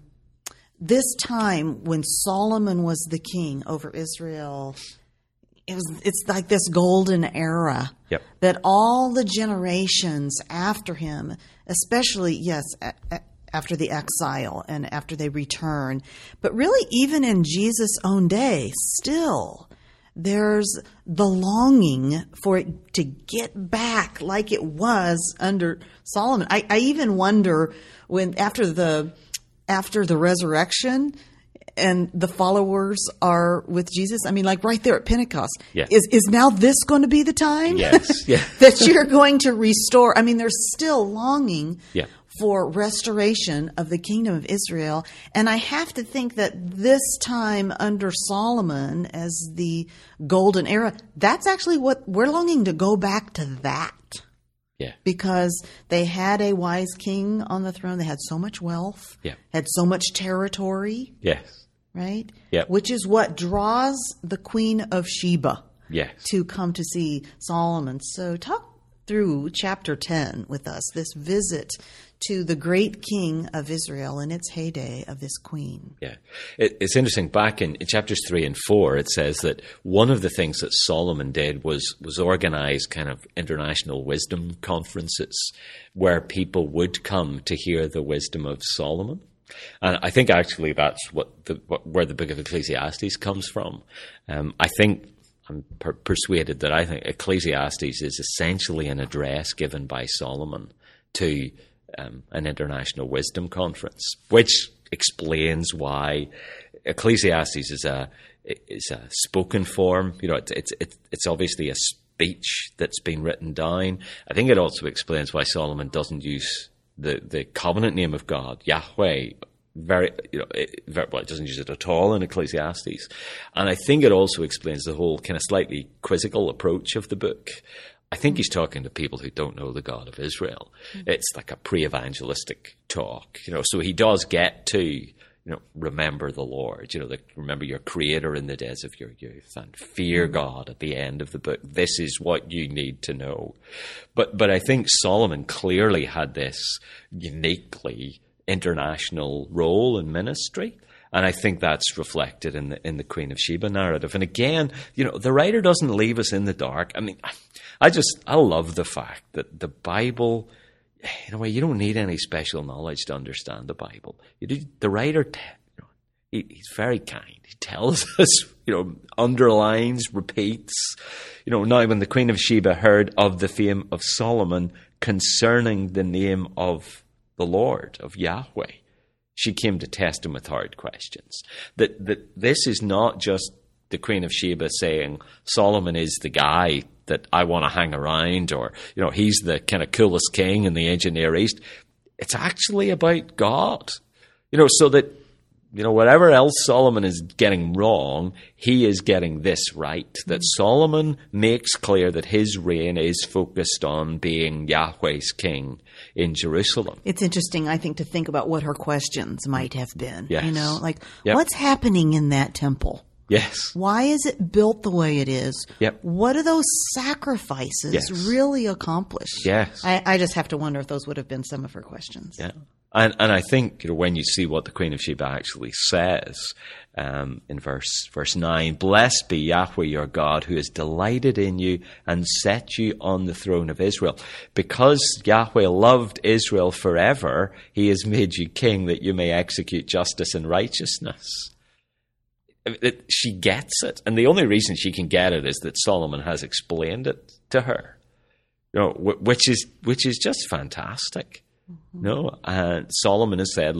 this time when Solomon was the king over Israel, it was, it's like this golden era, yep. that all the generations after him, especially, yes, a, a, after the exile and after they return, but really even in Jesus' own day, still, there's the longing for it to get back like it was under Solomon. I, I even wonder when after the after the resurrection and the followers are with Jesus, I mean, like right there at Pentecost, yeah. is is now this going to be the time? Yes, yeah. that you're going to restore? I mean, there's still longing yeah. for restoration of the kingdom of Israel. And I have to think that this time under Solomon as the golden era, that's actually what we're longing to go back to that. Yeah. Because they had a wise king on the throne. They had so much wealth, yeah. had so much territory. Yes. Right? Yeah. Which is what draws the Queen of Sheba yes. to come to see Solomon. So talk through chapter ten with us, this visit to the great king of Israel in its heyday of this queen. Yeah. It, it's interesting. Back in, in chapters three and four, it says that one of the things that Solomon did was, was organize kind of international wisdom conferences where people would come to hear the wisdom of Solomon. And I think actually that's what the, what, where the book of Ecclesiastes comes from. Um, I think I'm per- persuaded that I think Ecclesiastes is essentially an address given by Solomon to um, an international wisdom conference, which explains why Ecclesiastes is a is a spoken form. You know, it's it's it's, it's obviously a speech that's been written down. I think it also explains why Solomon doesn't use the the covenant name of God, Yahweh. Very, you know, it, very, well, it doesn't use it at all in Ecclesiastes. And I think it also explains the whole kind of slightly quizzical approach of the book. I think he's talking to people who don't know the God of Israel. Mm-hmm. It's like a pre-evangelistic talk, you know, so he does get to, you know, remember the Lord, you know, the, remember your creator in the days of your youth and fear God at the end of the book. This is what you need to know. But, but I think Solomon clearly had this uniquely international role in ministry. And I think that's reflected in the in the Queen of Sheba narrative. And again, you know, the writer doesn't leave us in the dark. I mean, I just, I love the fact that the Bible, in a way, you don't need any special knowledge to understand the Bible. You do, the writer, te- you know, he, he's very kind. He tells us, you know, underlines, repeats. You know, now when the Queen of Sheba heard of the fame of Solomon concerning the name of the Lord, of Yahweh, she came to test him with hard questions. That that this is not just the Queen of Sheba saying Solomon is the guy that I want to hang around, or, you know, he's the kind of coolest king in the ancient Near East. It's actually about God. You know, so that, you know, whatever else Solomon is getting wrong, he is getting this right. That Solomon makes clear that his reign is focused on being Yahweh's king in Jerusalem. It's interesting, I think, to think about what her questions might have been. Yes. You know, like, yep. what's happening in that temple? Yes. Why is it built the way it is? Yep. What do those sacrifices yes. really accomplish? Yes. I, I just have to wonder if those would have been some of her questions. Yeah. And and I think, you know, when you see what the Queen of Sheba actually says um, in verse verse nine, blessed be Yahweh your God, who has delighted in you and set you on the throne of Israel. Because Yahweh loved Israel forever, he has made you king that you may execute justice and righteousness. It, it, she gets it. And the only reason she can get it is that Solomon has explained it to her, you know, which is which is just fantastic. Mm-hmm. No, and Solomon has said, look,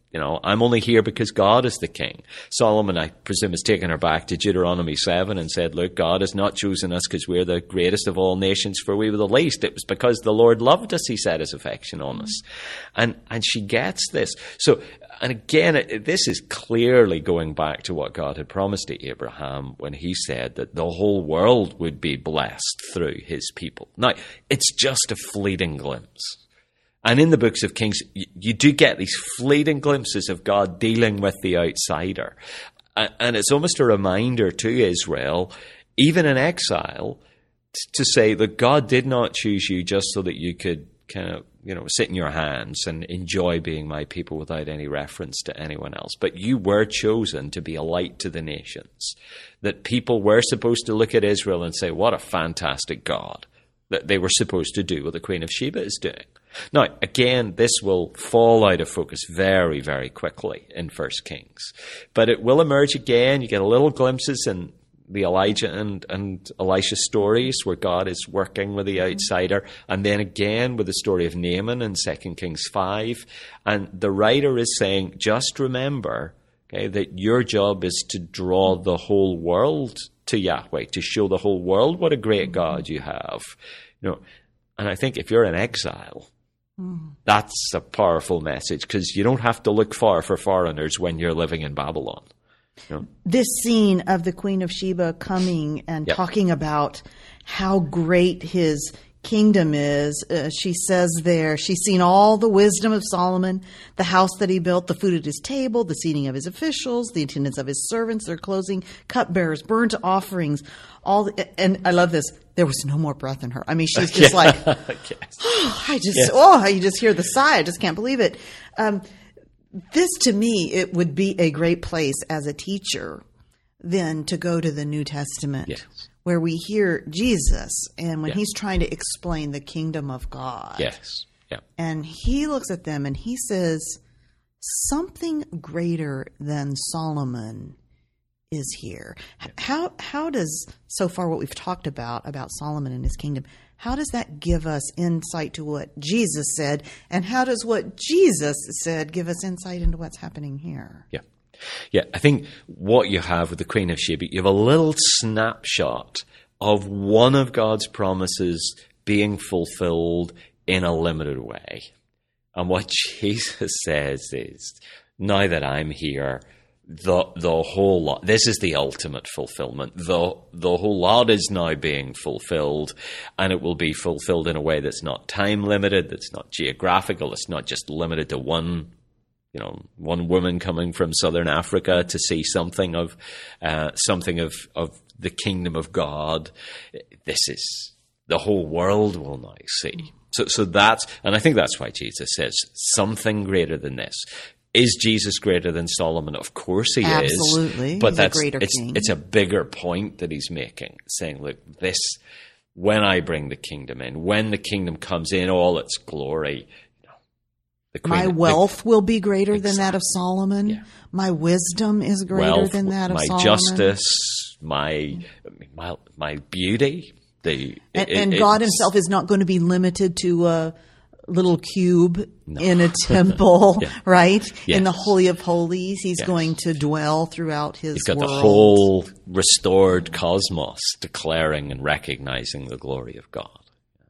You know, I'm only here because God is the king. Solomon, I presume, has taken her back to Deuteronomy seven and said, look, God has not chosen us because we're the greatest of all nations, for we were the least. It was because the Lord loved us, he set his affection on us. And and she gets this. So, and again, it, this is clearly going back to what God had promised to Abraham when he said that the whole world would be blessed through his people. Now, it's just a fleeting glimpse. And in the books of Kings, you, you do get these fleeting glimpses of God dealing with the outsider. And, and it's almost a reminder to Israel, even in exile, t- to say that God did not choose you just so that you could kind of, you know, sit in your hands and enjoy being my people without any reference to anyone else. But you were chosen to be a light to the nations. That people were supposed to look at Israel and say, what a fantastic God. That they were supposed to do what the Queen of Sheba is doing. Now, again, this will fall out of focus very, very quickly in First Kings. But it will emerge again. You get a little glimpses in the Elijah and, and Elisha stories where God is working with the outsider. And then again with the story of Naaman in Second Kings five. And the writer is saying, just remember, okay, that your job is to draw the whole world to Yahweh, to show the whole world what a great God you have. You know, and I think if you're in exile, mm. that's a powerful message, because you don't have to look far for foreigners when you're living in Babylon. You know? This scene of the Queen of Sheba coming and yep. talking about how great his kingdom is, uh, she says there, she's seen all the wisdom of Solomon, the house that he built, the food at his table, the seating of his officials, the attendance of his servants, their closing, cupbearers, burnt offerings, all the, and I love this, there was no more breath in her. I mean, she's just like, oh, I just, yes. oh, you just hear the sigh. I just can't believe it. Um, this to me, it would be a great place as a teacher then to go to the New Testament. Yes. Where we hear Jesus, and when yeah. he's trying to explain the kingdom of God. Yes. Yeah. And he looks at them and he says, something greater than Solomon is here. Yeah. How how does, so far what we've talked about, about Solomon and his kingdom, how does that give us insight to what Jesus said? And how does what Jesus said give us insight into what's happening here? Yeah. Yeah, I think what you have with the Queen of Sheba, you have a little snapshot of one of God's promises being fulfilled in a limited way. And what Jesus says is, now that I'm here, the the whole lot, this is the ultimate fulfillment. The, the whole lot is now being fulfilled, and it will be fulfilled in a way that's not time limited, that's not geographical, it's not just limited to one You know, one woman coming from southern Africa to see something of uh, something of, of the kingdom of God. This is the whole world will now see. So, so that's, and I think that's why Jesus says something greater than this. Is Jesus greater than Solomon? Of course he Absolutely. is. Absolutely, but he's that's a greater it's king. It's a bigger point that he's making, saying, look, this, when I bring the kingdom in, when the kingdom comes in all its glory. My wealth the, will be greater exactly. than that of Solomon. Yeah. My wisdom is greater wealth, than that of my Solomon. My justice, my, my my beauty. The and, it, and God himself is not going to be limited to a little cube no. in a temple, yeah. right? Yes. In the Holy of Holies. He's yes. going to dwell throughout his He's got world. the whole restored cosmos declaring and recognizing the glory of God.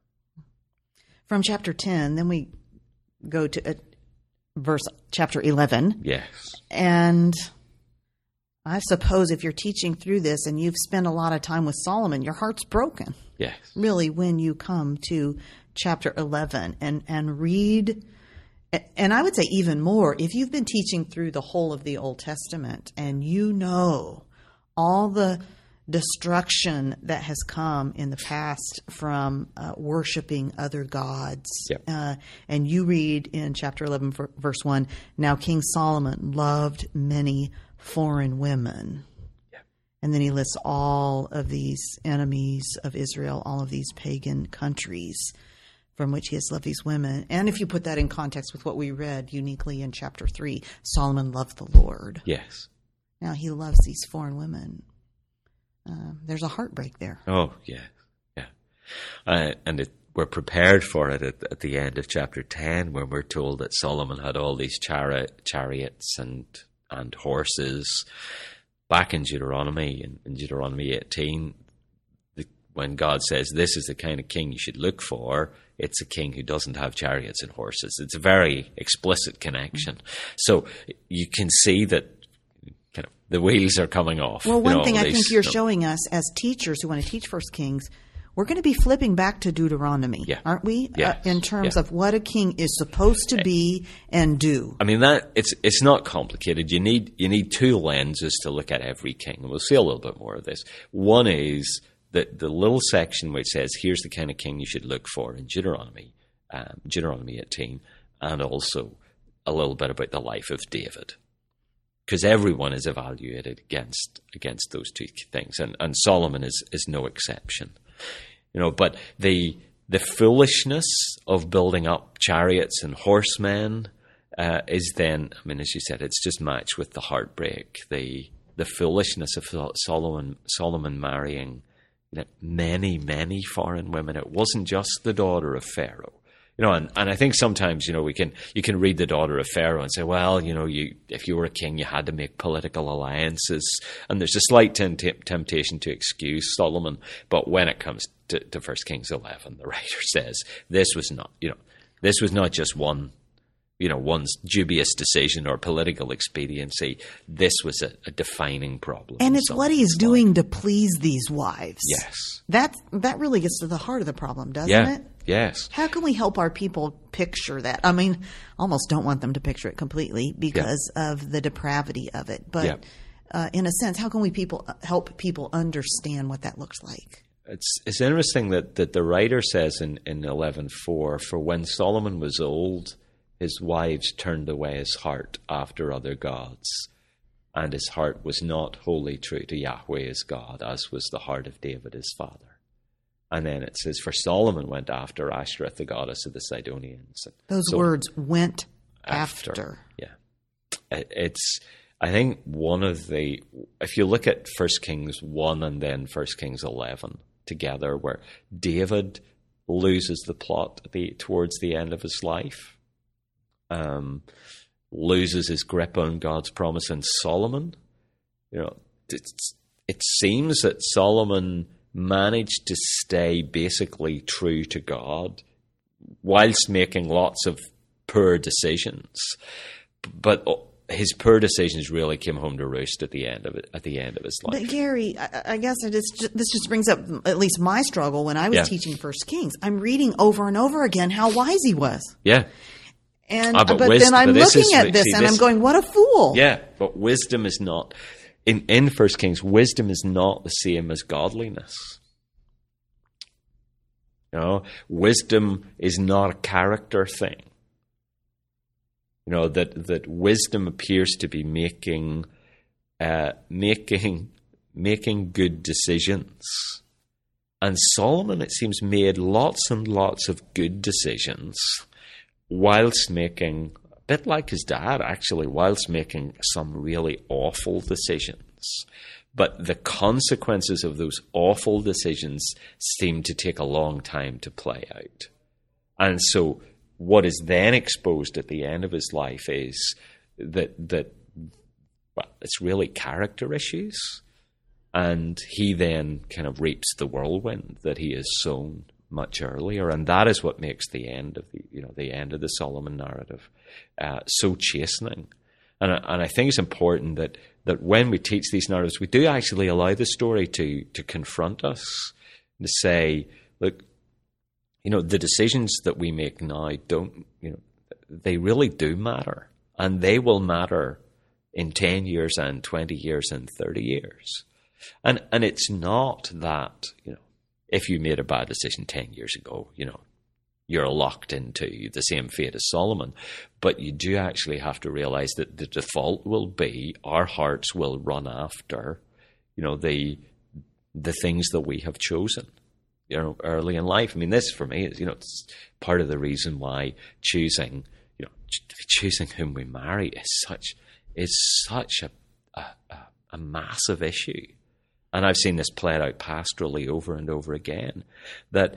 From chapter ten, then we go to uh, verse chapter eleven. Yes. And I suppose if you're teaching through this and you've spent a lot of time with Solomon, your heart's broken. Yes. Really, when you come to chapter eleven and, and read, and I would say even more, if you've been teaching through the whole of the Old Testament and you know all the destruction that has come in the past from uh, worshiping other gods. Yep. Uh, and you read in chapter eleven, verse one, now King Solomon loved many foreign women. Yep. And then he lists all of these enemies of Israel, all of these pagan countries from which he has loved these women. And if you put that in context with what we read uniquely in chapter three, Solomon loved the Lord. Yes. Now he loves these foreign women. Uh, there's a heartbreak there. Oh, yeah, yeah. Uh, and it, we're prepared for it at, at the end of chapter ten, when we're told that Solomon had all these chari- chariots and and horses. Back in Deuteronomy, in, in Deuteronomy eighteen, the, when God says this is the kind of king you should look for, it's a king who doesn't have chariots and horses. It's a very explicit connection. Mm-hmm. So you can see that kind of the wheels are coming off. Well, one you know, thing I these, think you're you know, showing us as teachers who want to teach First Kings, we're going to be flipping back to Deuteronomy, yeah. aren't we? Yes. Uh, in terms yeah. of what a king is supposed to be and do. I mean, that it's it's not complicated. You need you need two lenses to look at every king, and we'll see a little bit more of this. One is that the little section which says, here's the kind of king you should look for in Deuteronomy, um, Deuteronomy eighteen, and also a little bit about the life of David. Because everyone is evaluated against against those two things, and, and Solomon is, is no exception. You know, but the the foolishness of building up chariots and horsemen uh, is then, I mean, as you said, it's just matched with the heartbreak, the the foolishness of Solomon Solomon marrying, you know, many many foreign women. It wasn't just the daughter of Pharaoh. You know, and, and I think sometimes, you know, we can you can read the daughter of Pharaoh and say, well, you know, you if you were a king, you had to make political alliances, and there's a slight tempt- temptation to excuse Solomon. But when it comes to, to First Kings eleven, the writer says this was not, you know, this was not just one, you know, one's dubious decision or political expediency. This was a, a defining problem. And it's what he's life. doing to please these wives. Yes, that that really gets to the heart of the problem, doesn't yeah. it? Yes. How can we help our people picture that? I mean, almost don't want them to picture it completely because yeah. of the depravity of it. But yeah. uh, in a sense, how can we people help people understand what that looks like? It's it's interesting that, that the writer says in, in eleven four, for when Solomon was old, his wives turned away his heart after other gods, and his heart was not wholly true to Yahweh his God, as was the heart of David his father. And then it says, for Solomon went after Ashtoreth, the goddess of the Sidonians. Those so, words, went after. after. Yeah. It, it's, I think one of the, if you look at First Kings one and then First Kings eleven together, where David loses the plot at the, towards the end of his life, um, loses his grip on God's promise, and Solomon, you know, it's, it seems that Solomon managed to stay basically true to God whilst making lots of poor decisions, but his poor decisions really came home to roost at the end of it. At the end of his life. But Gary, I, I guess it is, this just brings up at least my struggle when I was yeah. teaching First Kings. I'm reading over and over again how wise he was. Yeah. And ah, but but wisdom, then I'm but looking is, at this see, and this, I'm going, what a fool! Yeah, but wisdom is not. In, in First Kings, wisdom is not the same as godliness. You know, wisdom is not a character thing. You know, that, that wisdom appears to be making uh, making making good decisions. And Solomon, it seems, made lots and lots of good decisions whilst making, a bit like his dad actually, whilst making some really awful decisions. But the consequences of those awful decisions seem to take a long time to play out. And so what is then exposed at the end of his life is that, that well, it's really character issues. And he then kind of reaps the whirlwind that he has sown much earlier, and that is what makes the end of the you know the end of the Solomon narrative uh, so chastening. And I, and I think it's important that that when we teach these narratives, we do actually allow the story to to confront us, to say, look, you know, the decisions that we make now don't, you know, they really do matter, and they will matter in ten years and twenty years and thirty years. And and it's not that, you know, if you made a bad decision ten years ago, you know, you're locked into the same fate as Solomon. But you do actually have to realize that the default will be our hearts will run after, you know, the the things that we have chosen, you know, early in life. I mean, this for me is, you know, it's part of the reason why choosing, you know, ch- choosing whom we marry is such is such a a, a massive issue. And I've seen this played out pastorally over and over again, that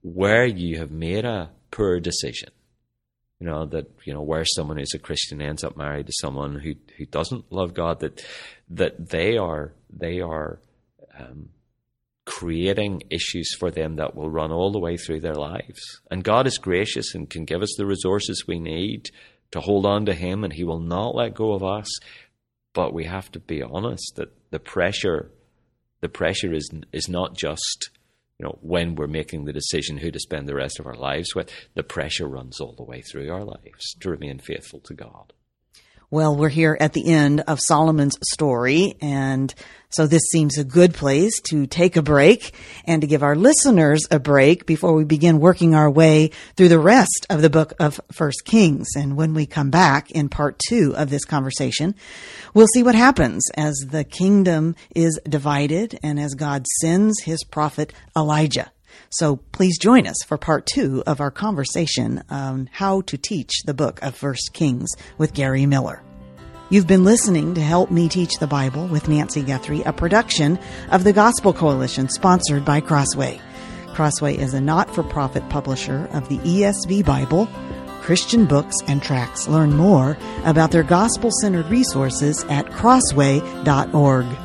where you have made a poor decision, you know, that, you know, where someone who's a Christian ends up married to someone who, who doesn't love God, that that they are they are um, creating issues for them that will run all the way through their lives. And God is gracious and can give us the resources we need to hold on to Him, and He will not let go of us. But we have to be honest that the pressure, the pressure is is not just, you know, when we're making the decision who to spend the rest of our lives with. The pressure runs all the way through our lives to remain faithful to God. Well, we're here at the end of Solomon's story, and so this seems a good place to take a break and to give our listeners a break before we begin working our way through the rest of the book of First Kings. And when we come back in part two of this conversation, we'll see what happens as the kingdom is divided and as God sends His prophet Elijah. So please join us for part two of our conversation on how to teach the book of First Kings with Gary Miller. You've been listening to Help Me Teach the Bible with Nancy Guthrie, a production of the Gospel Coalition sponsored by Crossway. Crossway is a not-for-profit publisher of the E S V Bible, Christian books, and tracts. Learn more about their gospel-centered resources at crossway dot org.